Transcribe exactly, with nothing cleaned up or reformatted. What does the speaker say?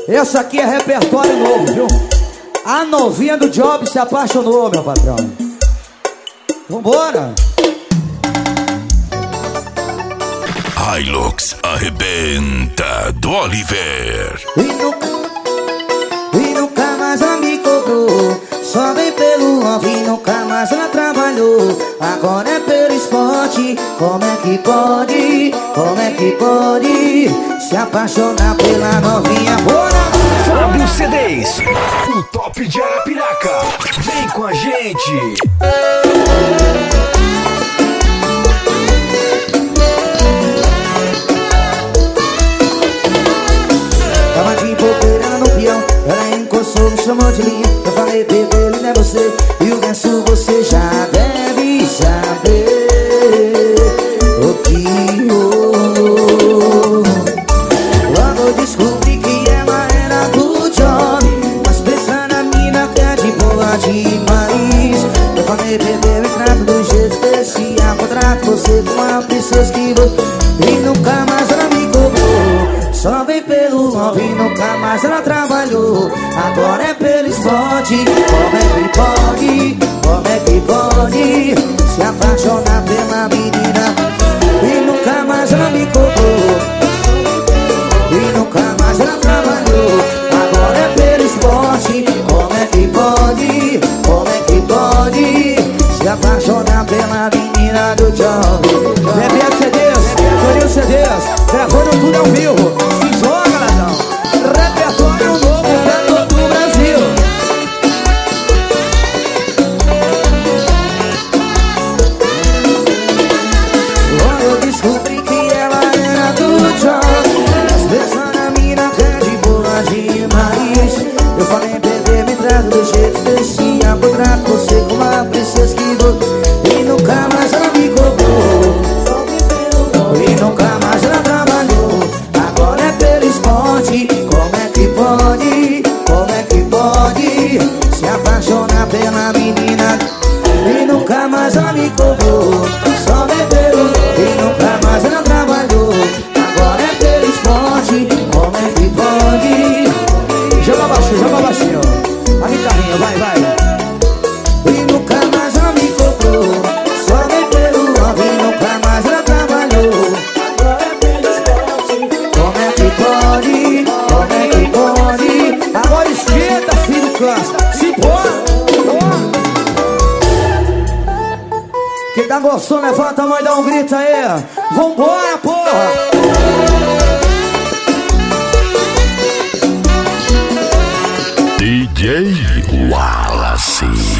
Essa aqui é repertório novo, viu? A novinha do Job se apaixonou, meu patrão. Vambora! Hilux arrebenta do Oliver. E nunca, e nunca mais ela me cobrou. Só vem pelo off e nunca mais ela trabalhou. Agora é pelo esporte. Como é que pode? Como é que pode se apaixonar pela novinha? Bora! Fábio C Ds, o top de Arapiraca. Vem com a gente. Tava de bobeira no peão, ela encostou, me chamou de linha. Eu falei, bebê, ele não é você. E o resto você já deve saber. O que rolou. Logo eu descobri que ela era do Job, mas pensa na mina que é de boa demais. Eu falei, bebê, me trata do jeito especial. Contrato você com a princesa que você. E nunca mais ela me cobrou. Só vem pelo love e nunca mais ela trabalhou. Agora é pelo esporte. Como é que pode? Como é que pode se apaixonar pela menina? E nunca mais ela me cobrou. E nunca mais ela trabalhou. Agora é pelo esporte. Como é que pode? Como é que pode se apaixonar pela menina do Job? Bebê C Ds, Torinho C Ds, gravando tudo ao vivo. Se joga, ladrão. Repertório novo pra todo o Brasil. Logo eu descobri que ela era do Job, mas pensando na mina que é de boa demais. Eu falei, bebê, me traz do jeito especial. Contrato você com uma princesa que vou. E nunca mais ela me cobrou. E nunca mais ela trabalhou. Agora é pelo esporte. Como é que pode? Como é que pode se apaixonar pela menina? E nunca mais ela me cobrou. Só bebeu. E nunca mais ela trabalhou. Agora é pelo esporte. Como é que pode? Joga baixinho, joga baixinho. A guitarrinha, vai, vai. E nunca mais ela me cobrou. Só vem pelo love e nunca mais ela trabalhou. Agora é pelo esporte. Como é que pode? Como é que pode? Agora esquenta, filho cansa. Se pôr. Quem tá gostando, levanta a mão e dá um grito aí. Vambora, porra! D J Wallace.